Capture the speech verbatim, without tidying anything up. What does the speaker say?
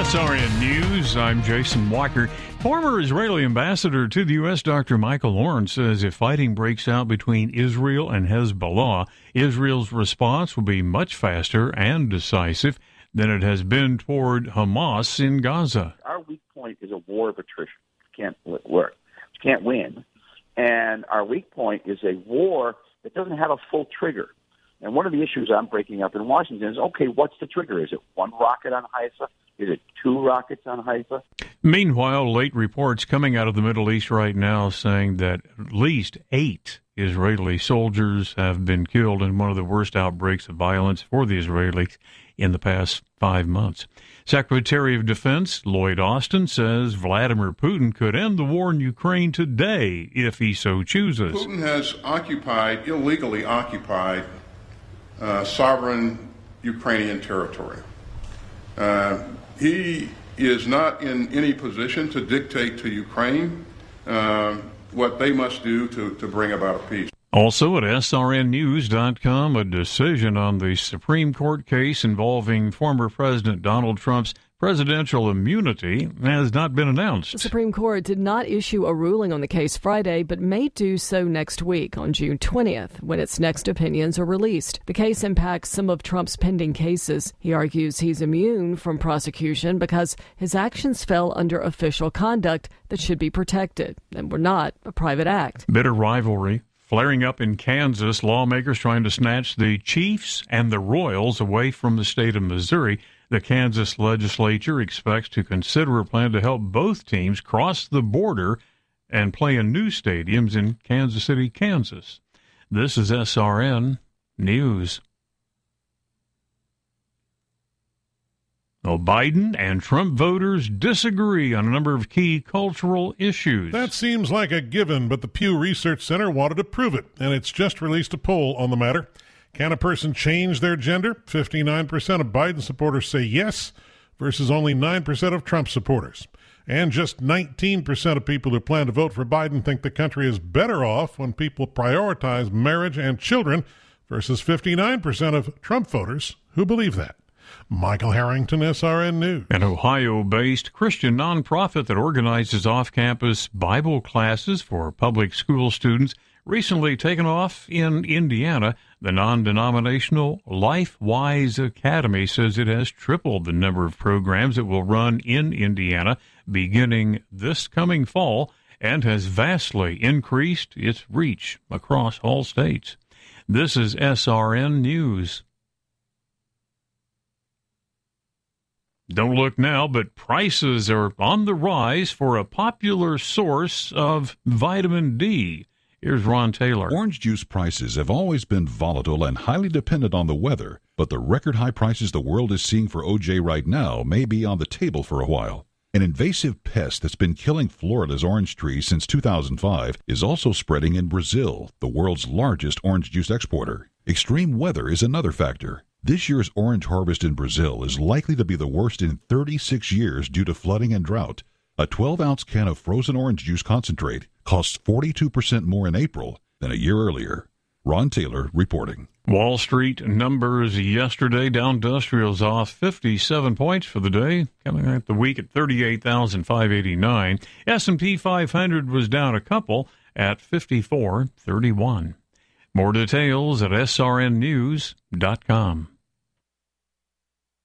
S R N News, I'm Jason Walker. Former Israeli ambassador to the U S, Doctor Michael Oren, says if fighting breaks out between Israel and Hezbollah, Israel's response will be much faster and decisive than it has been toward Hamas in Gaza. Our weak point is a war of attrition. We can't work. We can't win. And our weak point is a war that doesn't have a full trigger. And one of the issues I'm breaking up in Washington is, okay, what's the trigger? Is it one rocket on Haifa? Is it two rockets on Haifa? Meanwhile, late reports coming out of the Middle East right now saying that at least eight Israeli soldiers have been killed in one of the worst outbreaks of violence for the Israelis in the past five months. Secretary of Defense Lloyd Austin says Vladimir Putin could end the war in Ukraine today if he so chooses. Putin has occupied, illegally occupied, uh, sovereign Ukrainian territory. Uh, he is not in any position to dictate to Ukraine uh, what they must do to, to bring about a peace. Also at S R N news dot com, a decision on the Supreme Court case involving former President Donald Trump's presidential immunity has not been announced. The Supreme Court did not issue a ruling on the case Friday, but may do so next week on June twentieth, when its next opinions are released. The case impacts some of Trump's pending cases. He argues he's immune from prosecution because his actions fell under official conduct that should be protected and were not a private act. Bitter rivalry flaring up in Kansas, lawmakers trying to snatch the Chiefs and the Royals away from the state of Missouri. The Kansas legislature expects to consider a plan to help both teams cross the border and play in new stadiums in Kansas City, Kansas. This is S R N News. Well, Biden and Trump voters disagree on a number of key cultural issues. That seems like a given, but the Pew Research Center wanted to prove it, and it's just released a poll on the matter. Can a person change their gender? fifty-nine percent of Biden supporters say yes, versus only nine percent of Trump supporters. And just nineteen percent of people who plan to vote for Biden think the country is better off when people prioritize marriage and children, versus fifty-nine percent of Trump voters who believe that. Michael Harrington, S R N News. An Ohio-based Christian nonprofit that organizes off-campus Bible classes for public school students recently taken off in Indiana. The non-denominational LifeWise Academy says it has tripled the number of programs it will run in Indiana beginning this coming fall and has vastly increased its reach across all states. This is S R N News. Don't look now, but prices are on the rise for a popular source of vitamin D. Here's Ron Taylor. Orange juice prices have always been volatile and highly dependent on the weather, but the record high prices the world is seeing for O J right now may be on the table for a while. An invasive pest that's been killing Florida's orange trees since two thousand five is also spreading in Brazil, the world's largest orange juice exporter. Extreme weather is another factor. This year's orange harvest in Brazil is likely to be the worst in thirty-six years due to flooding and drought. A twelve-ounce can of frozen orange juice concentrate costs forty-two percent more in April than a year earlier. Ron Taylor reporting. Wall Street numbers yesterday. Dow Industrials off fifty-seven points for the day, coming out the week at thirty-eight thousand five hundred eighty-nine. S and P five hundred was down a couple at fifty-four thirty-one. More details at S R N news dot com.